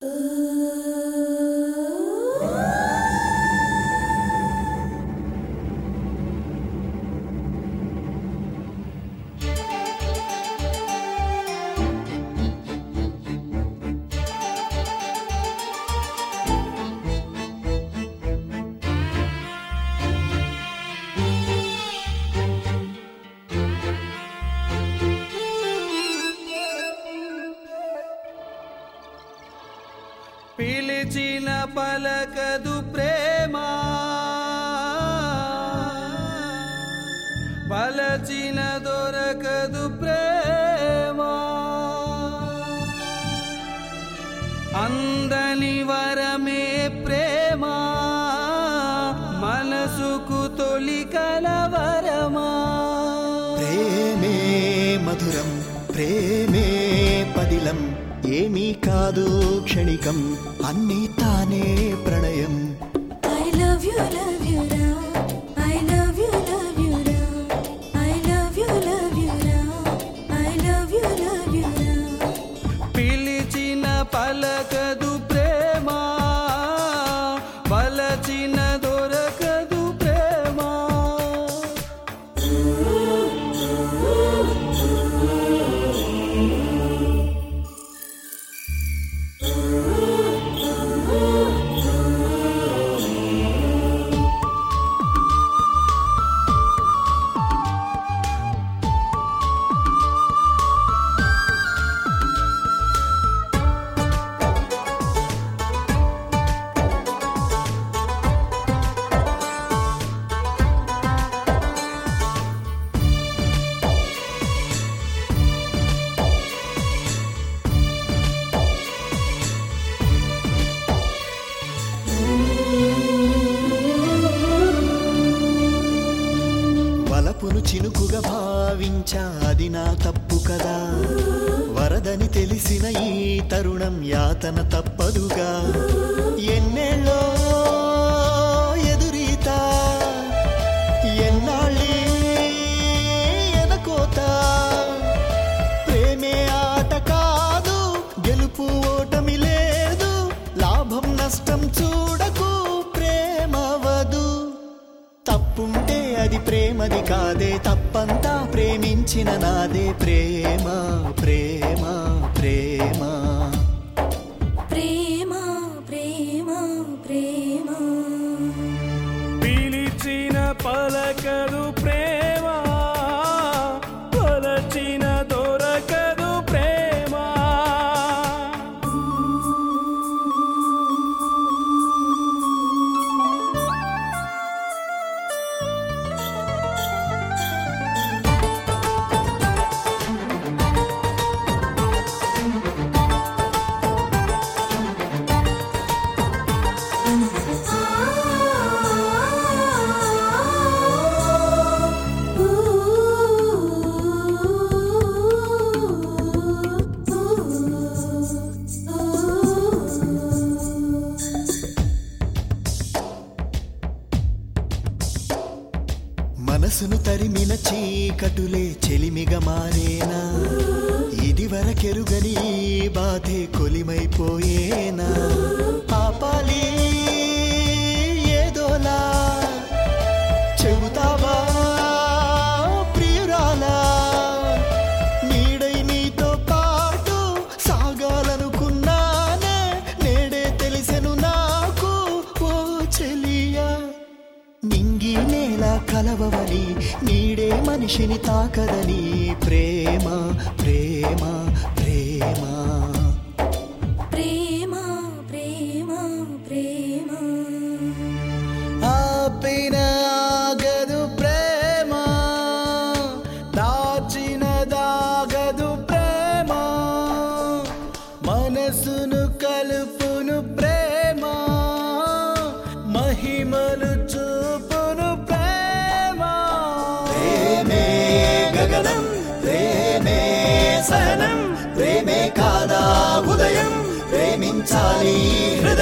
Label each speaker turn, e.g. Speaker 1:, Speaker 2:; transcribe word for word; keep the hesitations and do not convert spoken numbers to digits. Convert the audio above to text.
Speaker 1: పిలిచిన పలకదు ప్రేమ, పలచిన దొరకదు ప్రేమ, అందని వరమే ప్రేమ, మనసుకు తొలి కలవరమా.
Speaker 2: ప్రేమే మధురం, ప్రేమే పదిలం, ఏమీ కాదు క్షణికం, అన్నీ తానే ప్రణయం.
Speaker 3: I love you, love you ra, I love you, love you ra, I love you, love you ra, I love you, love you ra.
Speaker 1: పిలిచిన పలకదు ప్రేమ, పలచిన దొరకదు ప్రేమ.
Speaker 2: వలపును చినుకుగా భావించా, అది నా తప్పు కదా. వరదని తెలిసిన ఈ తరుణం యాతన తప్పదుగా. ఎన్నేళ్ళో ఎదురీత, ఎన్నాళ్ళే ఎనకోత. ప్రేమే ఆట కాదు, గెలుపు ఓటమి లేదు, లాభం నష్టం చూడకు, ప్రేమవదు. తప్పుంటే అది ప్రేమది కాదే, తప్పంతా ప్రేమించిన నాదే. ప్రేమ ప్రేమ ప్రేమ
Speaker 3: ప్రేమ ప్రేమ ప్రేమ.
Speaker 1: పిలిచిన పలకదు ప్రేమ, పలచిన దొరకదు ప్రేమ.
Speaker 2: మనసును తరిమిన చీకటులే చెలిమిగా మారేనా, ఇది వరకెరుగని ఈ బాధే కొలిమైపోయేనా. ఆపాలి ఏదోలా, చెబుతావా ప్రియురాలా. నీడై నీతో పాటు సాగాలనుకున్నానే, నేడే తెలిసెను నాకు ఓ చెలియా. నింగి నేల కలవవని, నీడే మనిషిని తాకదని. ప్రేమ ప్రేమ ప్రేమ
Speaker 3: ప్రేమ ప్రేమ ప్రేమ.
Speaker 1: ఆపిన ఆగదు ప్రేమ, దాచిన దాగదు ప్రేమ, మనసును కలుపును ప్రేమ, మహిమలు చూపును ప్రేమ.
Speaker 2: ప్రేమే గగనం, ప్రేమే సహనం, ప్రేమే కాదా ఉదయం. ప్రేమించాలి